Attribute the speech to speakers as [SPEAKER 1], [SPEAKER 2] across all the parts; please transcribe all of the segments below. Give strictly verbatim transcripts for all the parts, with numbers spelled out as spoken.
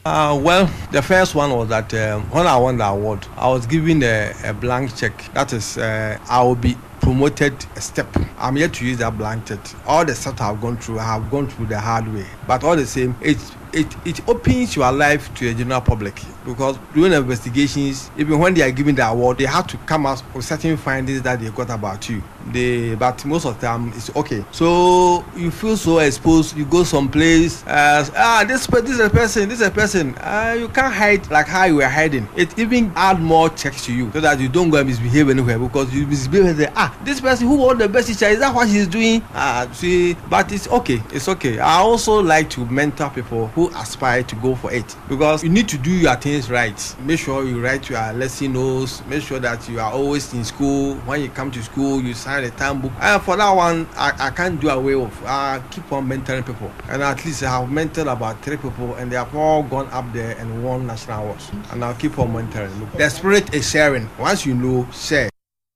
[SPEAKER 1] Uh, well, the first one was that um, when I won the award, I was given a, a blank check. That is, uh, I will be promoted a step. I'm yet to use that blank check. All the stuff I've gone through, I have gone through the hard way. But all the same, it's It, it opens your life to the general public, because during investigations, even when they are giving the award, they have to come out with certain findings that they got about you. They, but most of the time it's okay. So you feel so exposed. You go someplace, uh, ah, this this is a person, this is a person. Uh, you can't hide like how you were hiding. It even add more checks to you so that you don't go and misbehave anywhere, because you misbehave and say, ah, this person who won the best teacher, is that what she's doing? Ah, see, but it's okay. It's okay. I also like to mentor people who aspire to go for it, because you need to do your things right. Make sure you write your lesson notes. Make sure that you are always in school. When you come to school, you sign a time book. And for that one, I, I can't do away with. I keep on mentoring people, and at least I have mentored about three people, and they have all gone up there and won national awards. And I'll keep on mentoring. The spirit is sharing. Once you know, share.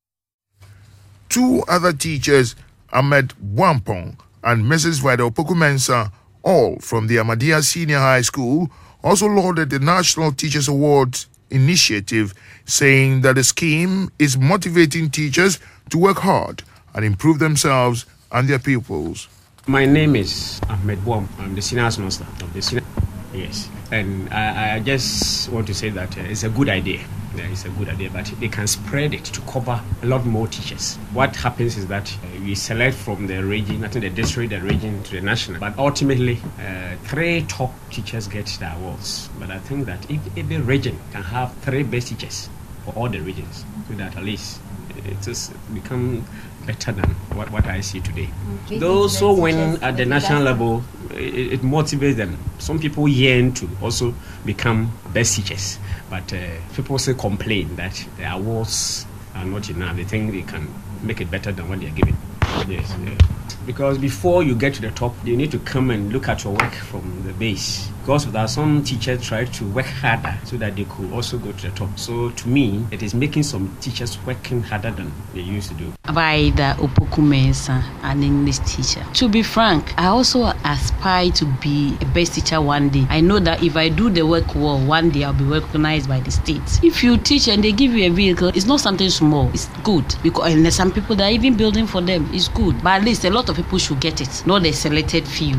[SPEAKER 2] Two other teachers, Ahmed Wampong and Missus Vida Opoku-Mensah, all from the Ahmadiyya Senior High School, also lauded the National Teachers Awards initiative, saying that the scheme is motivating teachers to work hard and improve themselves and their pupils.
[SPEAKER 3] My name is Ahmed Wam. I'm the senior master of the senior. Yes, and I, I just want to say that uh, it's a good idea. Yeah, it's a good idea, but they can spread it to cover a lot more teachers. What happens is that uh, we select from the region, I think the district, the region to the national, but ultimately uh, three top teachers get the awards. But I think that if every region can have three best teachers for all the regions, so that at least it just become better than what, what I see today. Okay. Those who win at the national level, it, it motivates them. Some people yearn to also become best teachers, but uh, people still complain that the awards are not enough. They think they can make it better than what they are giving. Yes, yeah. Because before you get to the top, you need to come and look at your work from the base. Because of that, some teachers try to work harder so that they could also go to the top. So to me, it is making some teachers working harder than they used to do.
[SPEAKER 4] Vida Opoku-Mensah, an English teacher. To be frank, I also aspire to be a best teacher one day. I know that if I do the work well, one day I'll be recognized by the state. If you teach and they give you a vehicle, it's not something small. It's good. Because and there's some people that are even building for them. It's good. But at least a lot of people should get it, not the selected few.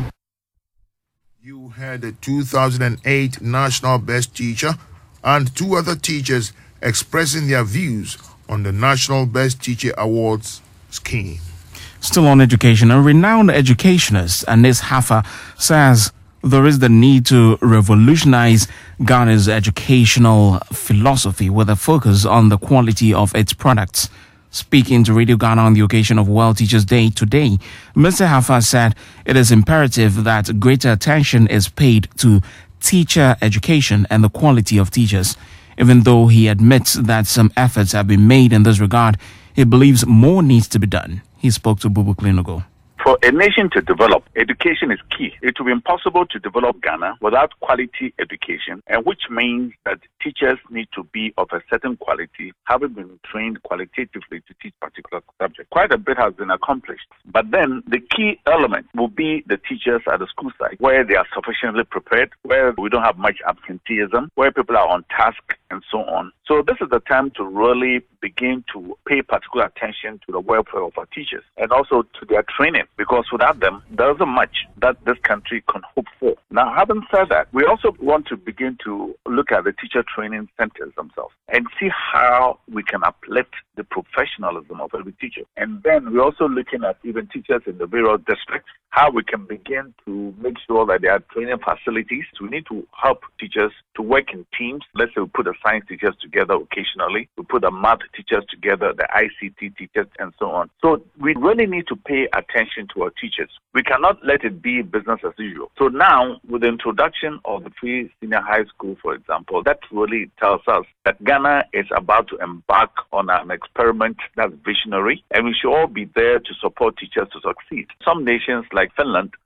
[SPEAKER 2] You had the two thousand eight National Best Teacher and two other teachers expressing their views on the National Best Teacher Awards scheme.
[SPEAKER 5] Still on education, a renowned educationist, Anis Hafa, says there is the need to revolutionize Ghana's educational philosophy with a focus on the quality of its products. Speaking to Radio Ghana on the occasion of World Teachers Day today, Mister Hafa said it is imperative that greater attention is paid to teacher education and the quality of teachers. Even though he admits that some efforts have been made in this regard, he believes more needs to be done. He spoke to Bubu Klinogo.
[SPEAKER 6] For a nation to develop, education is key. It will be impossible to develop Ghana without quality education, and which means that teachers need to be of a certain quality, having been trained qualitatively to teach particular subjects. Quite a bit has been accomplished. But then the key element will be the teachers at the school site, where they are sufficiently prepared, where we don't have much absenteeism, where people are on task, and so on. So this is the time to really begin to pay particular attention to the welfare of our teachers and also to their training, because without them, there isn't much that this country can hope for. Now, having said that, we also want to begin to look at the teacher training centers themselves and see how we can uplift the professionalism of every teacher. And then we're also looking at even teachers in the various districts, how we can begin to make sure that there are training facilities. We need to help teachers to work in teams. Let's say we put the science teachers together occasionally, we put the math teachers together, the I C T teachers, and so on. So we really need to pay attention to our teachers. We cannot let it be business as usual. So now, with the introduction of the free senior high school, for example, that really tells us that Ghana is about to embark on an experiment that's visionary, and we should all be there to support teachers to succeed. Some nations like Finland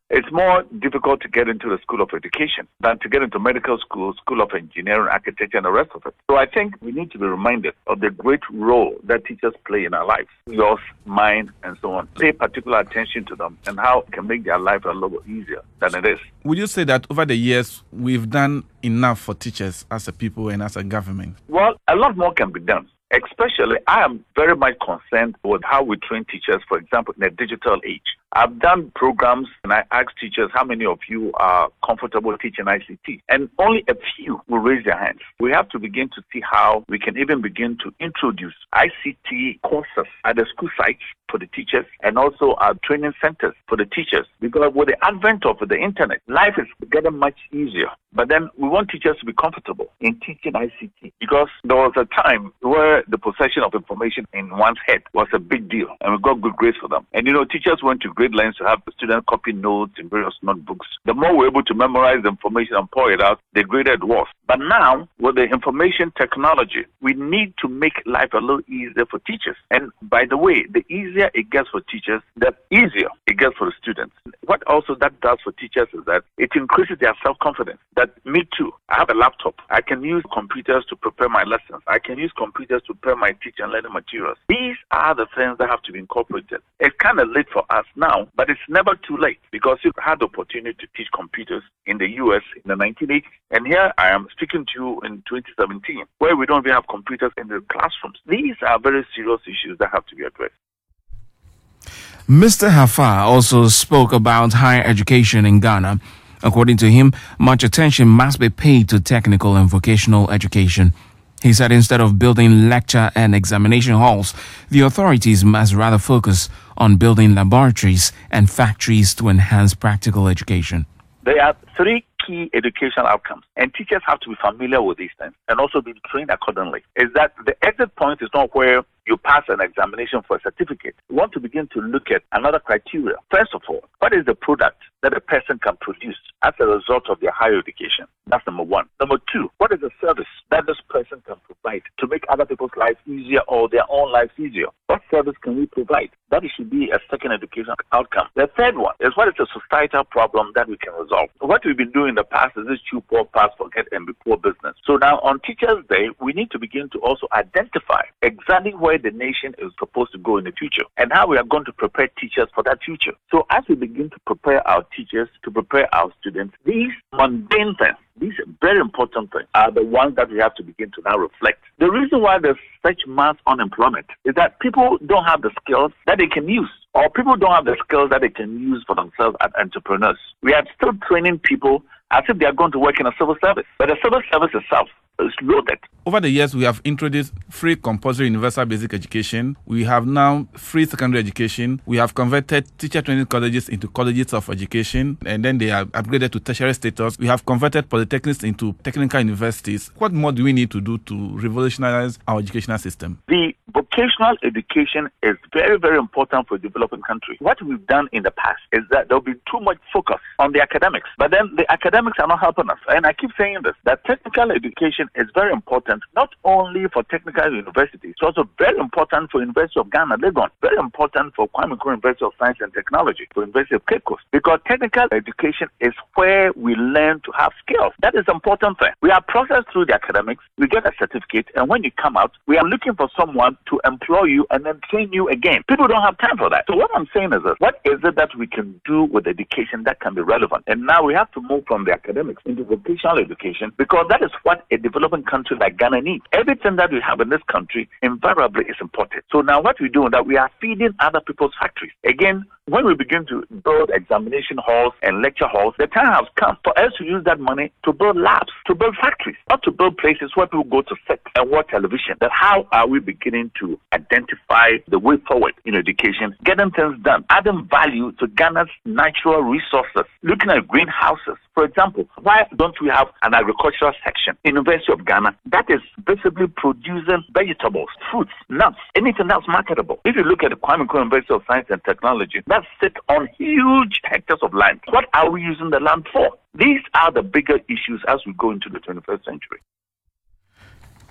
[SPEAKER 6] It's more difficult to get into the School of Education than to get into medical school, School of Engineering, Architecture, and the rest of it. So I think we need to be reminded of the great role that teachers play in our lives, yours, mine, and so on. Pay particular attention to them and how it can make their life a little easier than it is.
[SPEAKER 7] Would you say that over the years we've done enough for teachers as a people and as a government?
[SPEAKER 6] Well, a lot more can be done. Especially, I am very much concerned with how we train teachers, for example, in a digital age. I've done programs and I ask teachers how many of you are comfortable teaching I C T, and only a few will raise their hands. We have to begin to see how we can even begin to introduce I C T courses at the school sites for the teachers and also our training centers for the teachers, because with the advent of the internet, life is getting much easier. But then we want teachers to be comfortable in teaching I C T, because there was a time where the possession of information in one's head was a big deal, and we got good grades for them. And you know, teachers went to great lengths to have the students copy notes in various notebooks. The more we're able to memorize the information and pour it out, the greater it was. But now, with the information technology, we need to make life a little easier for teachers. And by the way, the easier it gets for teachers, the easier it gets for the students. What also that does for teachers is that it increases their self-confidence. That me too, I have a laptop. I can use computers to prepare my lessons. I can use computers to prepare my teaching and learning materials. These are the things that have to be incorporated. It's kind of late for us now, but it's never too late, because you had the opportunity to teach computers in the U S in the nineteen eighties. And here I am speaking to you in twenty seventeen, where we don't even have computers in the classrooms. These are very serious issues that have to be addressed.
[SPEAKER 5] Mister Hafa also spoke about higher education in Ghana. According to him, much attention must be paid to technical and vocational education. He said instead of building lecture and examination halls, the authorities must rather focus on building laboratories and factories to enhance practical education.
[SPEAKER 6] There are three key educational outcomes, and teachers have to be familiar with these things and also be trained accordingly. Is that the exit point is not where you pass an examination for a certificate. You want to begin to look at another criteria. First of all, what is the product that a person can produce as a result of their higher education? That's number one. Number two, what is the service that this person can provide to make other people's lives easier or their own lives easier? What service can we provide? That should be a second educational outcome. The third one is, what is the societal problem that we can resolve? What we've been doing in the past is this chew, poor, pass, forget, and be poor business. So now on Teachers' Day, we need to begin to also identify exactly where the nation is supposed to go in the future and how we are going to prepare teachers for that future. So as we begin to prepare our teachers, to prepare our students, these mundane things, these very important things, are the ones that we have to begin to now reflect. The reason why there's such mass unemployment is that people don't have the skills that they can use, or people don't have the skills that they can use for themselves as entrepreneurs. We are still training people as if they are going to work in a civil service, but the civil service itself is loaded.
[SPEAKER 7] Over the years, we have introduced free compulsory universal basic education. We have now free secondary education. We have converted teacher training colleges into colleges of education, and then they are upgraded to tertiary status. We have converted polytechnics into technical universities. What more do we need to do to revolutionize our educational system?
[SPEAKER 6] The vocational education is very, very important for a developing country. What we've done in the past is that there'll be too much focus on the academics, but then the academics are not helping us. And I keep saying this, that technical education is very important, not only for technical universities, it's also very important for University of Ghana, Legon, very important for Kwame Nkrumah University of Science and Technology, for University of Cape Coast, because technical education is where we learn to have skills. That is an important thing. We are processed through the academics, we get a certificate, and when you come out, we are looking for someone to employ you and then train you again. People don't have time for that. So what I'm saying is this, what is it that we can do with education that can be relevant? And now we have to move from the academics into vocational education, because that is what a developing country like Ghana needs. Everything that we have in this country invariably is imported. So now what we do is that we are feeding other people's factories. Again, when we begin to build examination halls and lecture halls, the time has come for us to use that money to build labs, to build factories, not to build places where people go to sit and watch television. That how are we beginning to identify the way forward in education, getting things done, adding value to Ghana's natural resources, looking at greenhouses. For example, why don't we have an agricultural section in University of Ghana that is visibly producing vegetables, fruits, nuts, anything that's marketable? If you look at the Kwame Nkrumah University of Science and Technology, that sits on huge hectares of land. What are we using the land for? These are the bigger issues as we go into the twenty-first century.